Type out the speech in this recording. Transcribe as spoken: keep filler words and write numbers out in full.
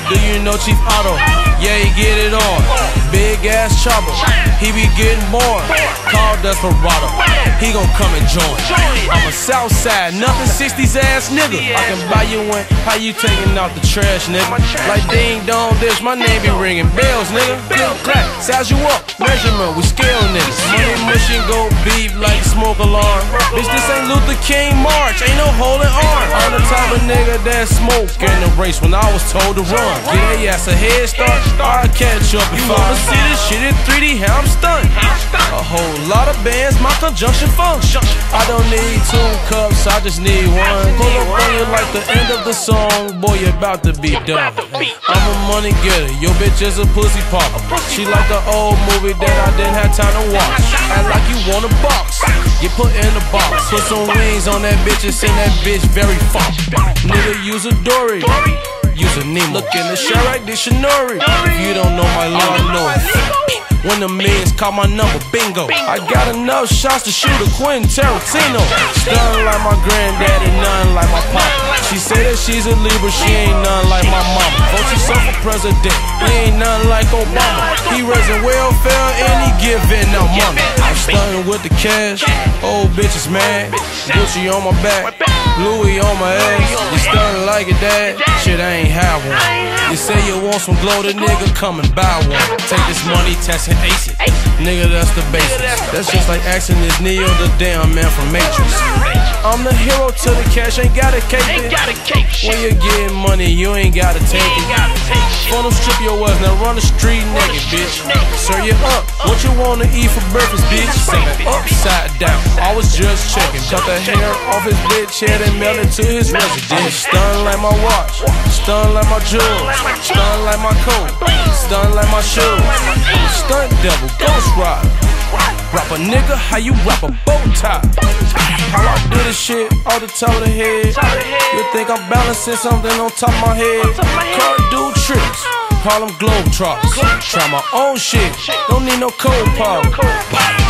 do you know Chief Otto? Yeah, he get it on. Big ass trouble, he be getting more. Call Desperado, he gon' come and join. I'm a Southside, nothing sixties ass nigga. I can buy you one, how you taking out the trash, nigga? Like ding dong dish, my name be ringing bells, nigga. Click clap, size you up, measurement, we scale niggas. Money mushing, go beep like smoke alarm. Bitch, this ain't Luther King March, ain't no holding arm. I'm the type of nigga that smoke in the race when I was told to run. Get a ass a head start, I'll catch up. You wanna see this shit in three D, how I'm stunned. A whole lot of bands, my conjunction function. I don't need two cups, I just need one. Pull up on you like the end of the song, boy, you about to be done. I'm a money getter, your bitch is a pussy popper. She like the old movie that I didn't have time to watch. Act like you want a box, get put in a box. Put some wings on that bitch and send that bitch very far. Nigga, use a Dory, use a Nemo. Look in the Chirac Dictionary, if you don't know my Lord knows. When the millions call my number, bingo. I got enough shots to shoot a Quentin Tarantino. Stunning like my granddaddy, nothing like my pop. She say that she's a Libra, she ain't nothing like my mama. Vote yourself for president, he ain't nothing like Obama. He raising welfare and he giving out money. I'm stunning with the cash, old bitches mad. Gucci on my back, Louis on my ass. You stunning like it, dad? Shit, I ain't have one. You say you want some glow, the nigga come and buy one. Take this money, test and ace it. Nigga, that's the basics. That's just like asking this Neo the damn man from Matrix. I'm the hero to the cash, ain't gotta cape it. When you getting money, you ain't gotta take it. Phone them, strip your ass, now run the street naked, bitch. Sir, you up, what you wanna eat for breakfast, bitch? Say upside down, I was just checking. Cut the hair off his bitch head and mail it to his residence. Stunned like my watch, stunned like my jewels, stunned like my coat, stunned like my shoes. Stunt devil, ghost rider. Rap a nigga, how you rap a bow tie? How I do this shit all the top of the head. You think I'm balancing something on top of my head? Car do tricks, call them globetrotters. Try my own shit, don't need no code power.